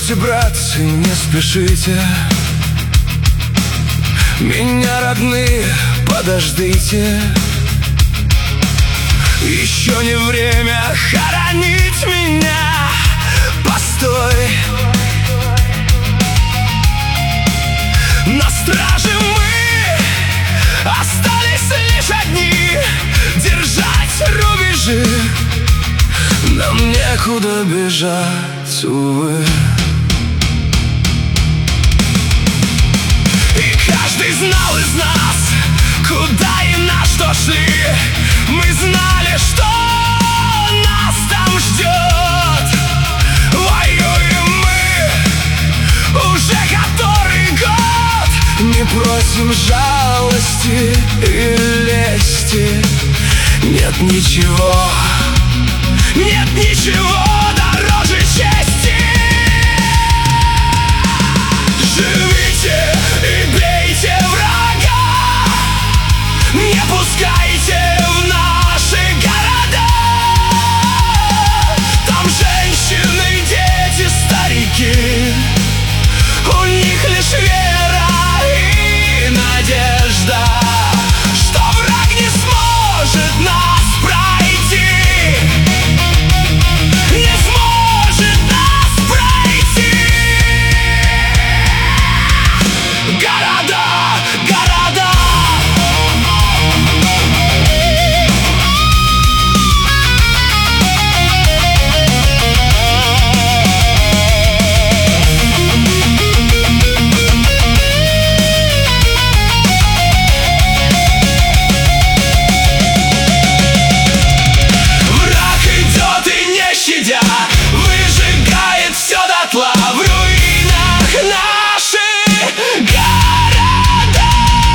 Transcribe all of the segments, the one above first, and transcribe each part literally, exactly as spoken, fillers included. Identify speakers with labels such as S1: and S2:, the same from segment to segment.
S1: Стойте, братцы, не спешите, меня, родные, подождите. Еще не время хоронить меня. Постой, на страже мы остались лишь одни, держать рубежи. Нам некуда бежать, увы. И каждый знал из нас, куда и на что шли. Мы знали, что нас там ждет. Воюем мы уже который год. Не просим жалости и лести. Нет ничего, нет ничего дороже чести. Живите и бейте врага, не пускайте в наши города. Там женщины, дети, старики, у них лишь вера и надежда, что враг не сможет нас пройти. Не сможет нас пройти. Города, города. Враг идет и не щадя выжигает все дотла. В руинах наши города.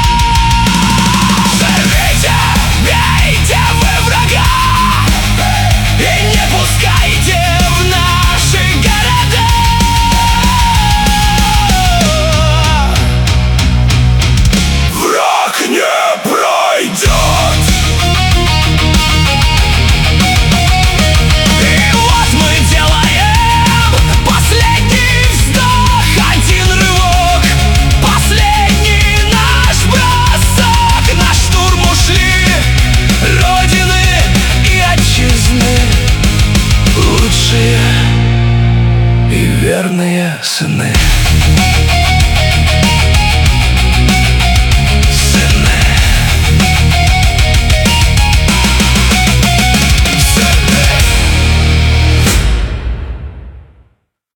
S1: Живите, бейте вы врага и не пускайте в наши города. Враг не пройдет. И вот мы делаем последний вздох, один рывок, последний наш бросок. На штурм ушли Родины и Отчизны, лучшие и верные сыны.